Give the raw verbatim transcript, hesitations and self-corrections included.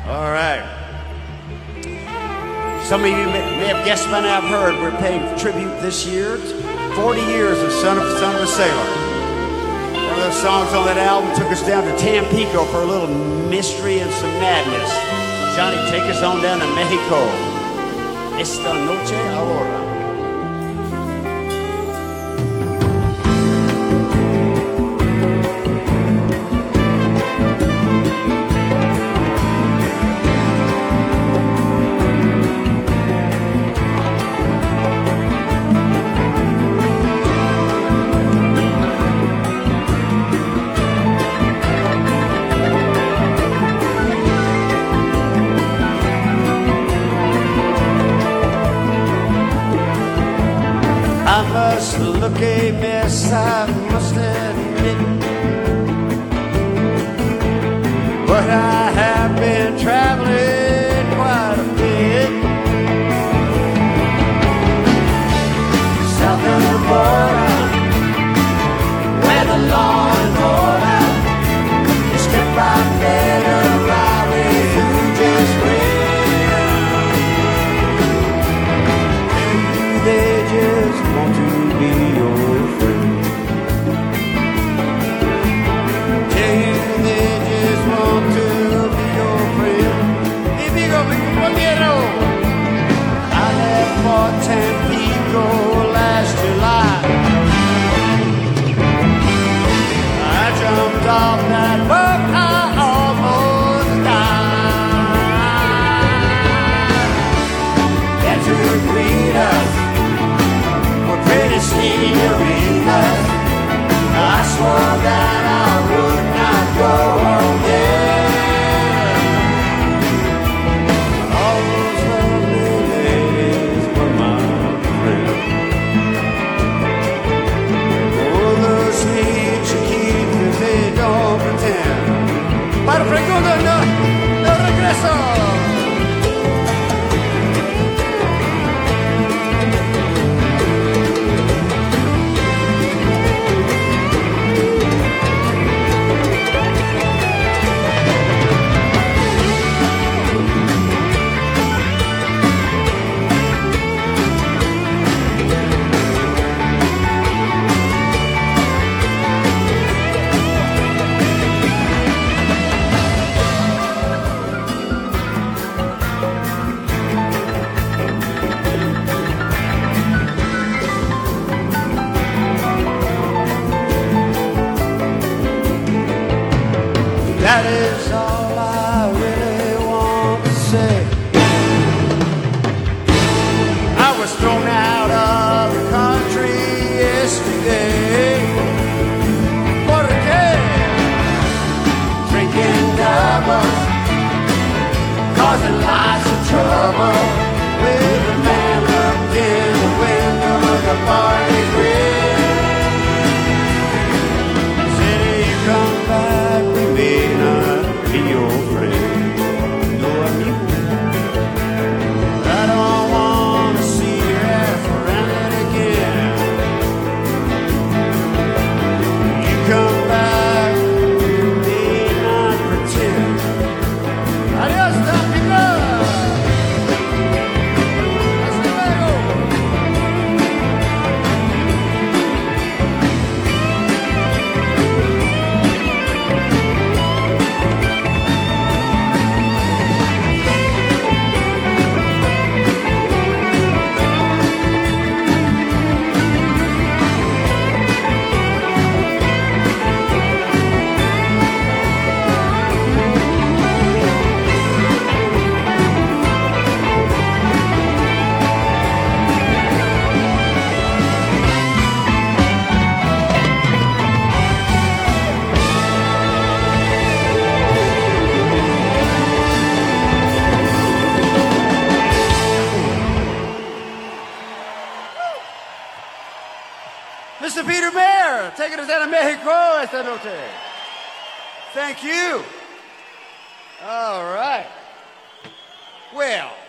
All right. Some of you may, may have guessed by now, I've heard we're paying tribute this year to forty years of Son of, Son of a Sailor. One of those songs on that album took us down to Tampico for a little mystery and some madness. Johnny, take us on down to Mexico. Esta noche ahora. I must look a mess, I must admit, but I have been traveling quite a bit. South of the border, where the law and order is kept by men arriving who just win. They just want to be your friend. Tell you they just want to be your friend. Mi amigo, mi compañero. I left for Tampico last July. I jumped off that boat, I almost died. Had to greet us, pretty senoritas. I swore that I would not go again. All those lovely ladies were my friends. Oh, the sweet chiquitas, they don't pretend. Para Frecundo, no, no regreso. That is all I really want to say. I was thrown out of the country yesterday. Por qué? Drinking double, causing lots of trouble with a man looked in the window of the party grill. Said, you come back with me, be your friend, no amigo. I don't want to see your ass around again. You come back with me, not pretend. Adios, Tampico. Hasta luego. Mister Peter Mayer, taking us down to Mexico esta noche. Thank you. All right. Well.